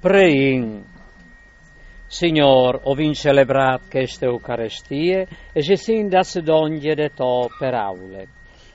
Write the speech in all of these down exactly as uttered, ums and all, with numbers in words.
Prein. Signor, ovin celebrat queste Eucaristie, e je sin das donge de to per aule.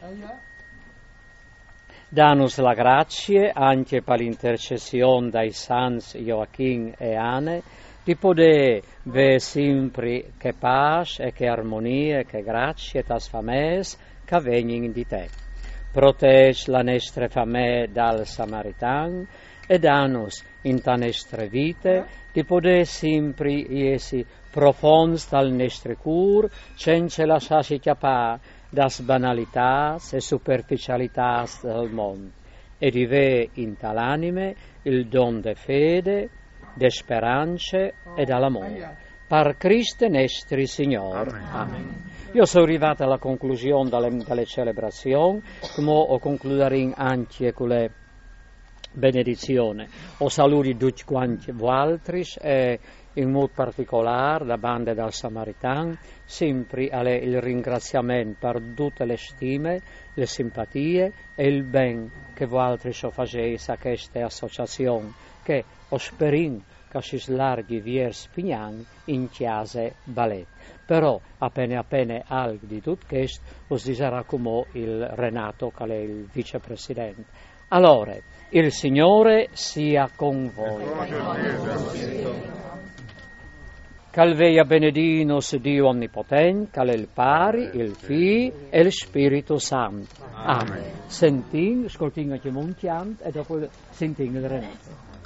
Danus la grazie, anche per l'intercessione dai sans Joachim e Anne, di poter ve sempre che pace e che armonia e che grazie tas fames che vengono di te. Proteggi la nostra famiglia dal Samaritan e danus in ta nostra vita di poter sempre essi profons dal nostro cur, senza lasciarsi chiappare das banalitas e superficialitas del mondo, e di ve in tal'anime il don de fede, de speranze e dall'amore. Per Cristo nostro Signore. Amen. Amen. Io sono arrivato alla conclusione delle, delle celebrazioni, come ho concluderò anche con le benedizioni. Ho saluti tutti quanti voi e in modo particolare la banda del Samaritan, sempre alle, il ringraziamento per tutte le stime, le simpatie e il ben che voi facete a questa associazione che ho sperato che si slarghi verso Pignan in chiesa ballet. Però appena appena algo di tutto questo us dirà come il Renato che è il vicepresidente. Allora, il Signore sia con voi. Calveia benedinus Dio Onnipotente, cal il Pari, il Figlio e il Spirito Santo. Amen. Amen. Sentin, ascoltiamo che montiamo e dopo sentiamo il Renato.